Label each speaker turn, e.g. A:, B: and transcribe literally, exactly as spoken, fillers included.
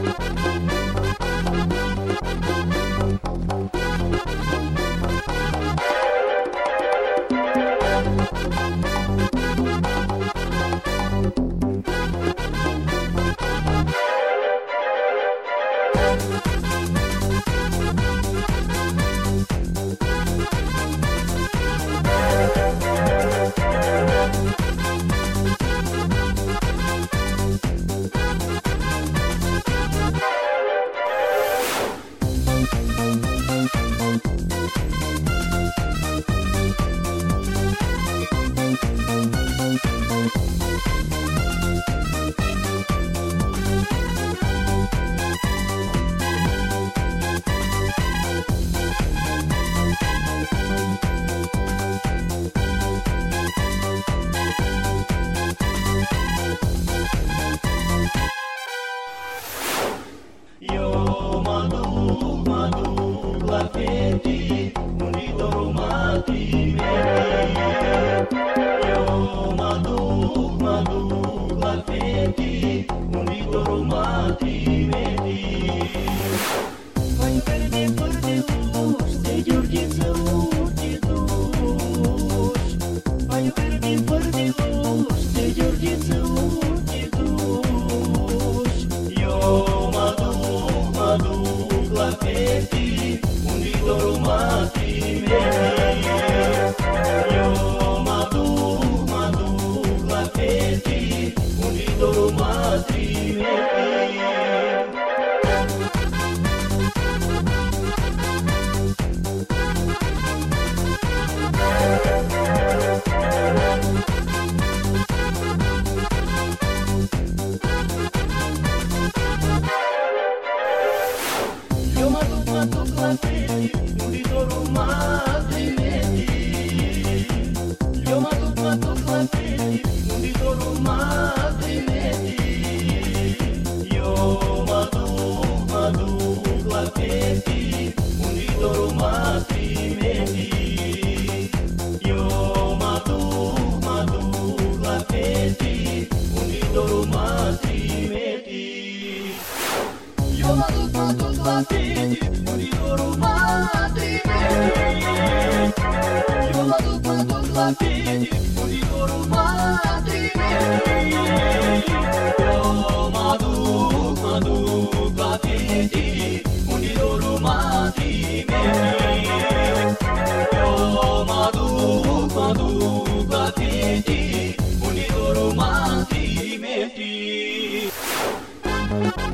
A: feti, unii dorul matii mele. Eu mă duc, mă duc la feti, unii dorul matii mele. Mai verde verde uși, de Gheorghiță urte duși. Mai verde verde uși, de Gheorghiță urte duși. Eu mă duc, mă duc la feti, unii dorul matii mele. Eu mă duc, mă duc la feti, unii dorul matii mele. Eu mă duc, mă duc la feti, unii dorul matii mele. Eu mă duc, mă duc la feti, unii dorul matii mele. Eu mă duc, mă duc la feti, unii dorul matii mele. Eu mă duc, mă duc la feti, unii dorul matii mele. Eu mă duc, mă duc la feti, unii dorul matii mele. Eu mă duc, mă duc la feti, unii dorul matii mele. Eu mă duc, mă duc la feti, unii dorul matii mele. Eu mă duc, mă duc la feti, unii dorul matii mele.